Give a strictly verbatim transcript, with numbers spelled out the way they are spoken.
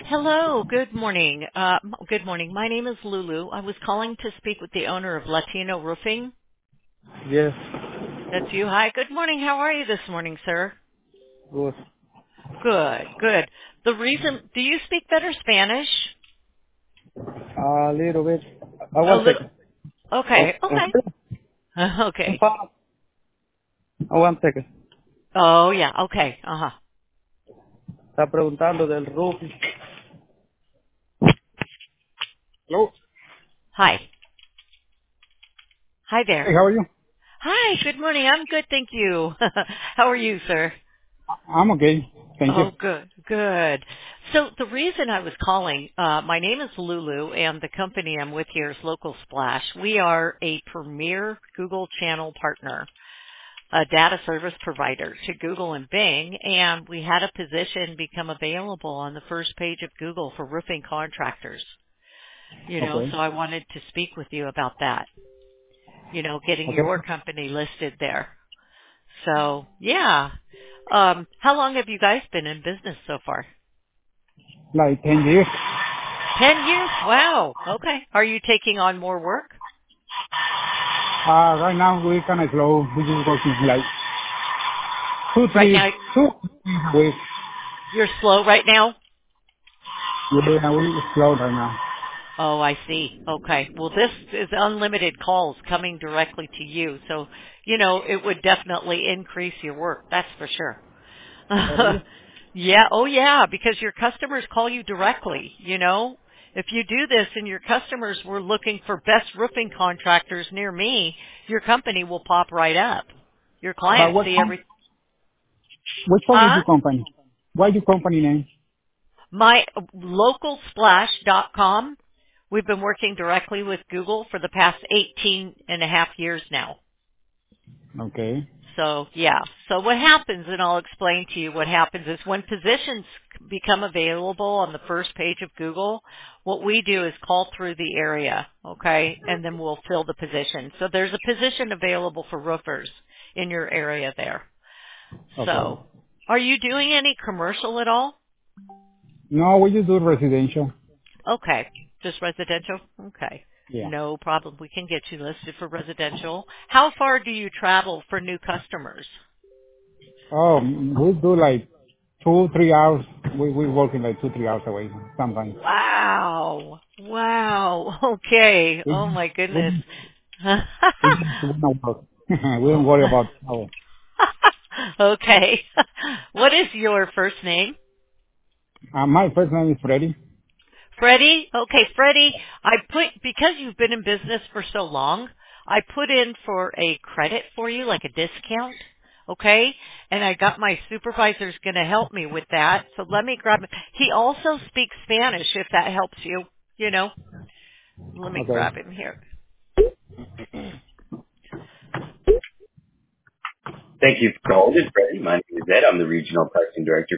Hello, good morning. Uh, m- good morning. My name is Lulu. I was calling to speak with the owner of Latino Roofing. Yes. That's you. Hi, good morning. How are you this morning, sir? Good. Good, good. The reason, do you speak better Spanish? A little bit. Uh, A one little, second. Oh, okay, ¿en okay. serio? Un Okay. pa- oh, one second. Oh, yeah, okay, uh-huh. Está preguntando del roof. Hello. Hi. Hi Hey, there. how are you? Hi, good morning. I'm good, thank you. How are you, sir? I'm okay. Thank you. Oh, good, good. So the reason I was calling, uh, my name is Lulu, and the company I'm with here is Local Splash. We are a premier Google channel partner, a data service provider to Google and Bing, and we had a position become available on the first page of Google for roofing contractors. You know, Okay. so I wanted to speak with you about that. You know, getting Okay. your company listed there. So, yeah. Um, how long have you guys been in business so far? Like ten years. Ten years? Wow. Okay. Are you taking on more work? Uh, right now we kind of slow. We just working like two, Right three, now, two weeks. you're slow right now? Yeah, we slow right now. Oh, I see. Okay. Well, this is unlimited calls coming directly to you. So, you know, it would definitely increase your work. That's for sure. Oh, really? Yeah. Oh, yeah. Because your customers call you directly, you know? If you do this and your customers were looking for best roofing contractors near me, your company will pop right up. Your But clients what, see com- every, which one is huh? your company? What your company name? My local splash dot com. We've been working directly with Google for the past eighteen and a half years now. Okay. So yeah. So what happens, and I'll explain to you what happens is when positions become available on the first page of Google, what we do is call through the area, okay, and then we'll fill the position. So there's a position available for roofers in your area there. Okay. So are you doing any commercial at all? No, we just do residential. Okay. Just residential? Okay. Yeah. No problem. We can get you listed for residential. How far do you travel for new customers? Oh, we do like two, three hours. We we working like two, three hours away sometimes. Wow. Wow. Okay. We Oh my goodness. we we just wanna work. We don't worry about travel. Okay. What is your first name? Uh, my first name is Freddy. Freddie? Okay, Freddie, I put, because you've been in business for so long, I put in for a credit for you, like a discount. Okay? And I got my supervisor's going to help me with that. So let me grab it. He also speaks Spanish if that helps you, you know. Let me Okay. grab him here. Thank you for calling. This is Freddie. My name is Ed. I'm the Regional Pricing Director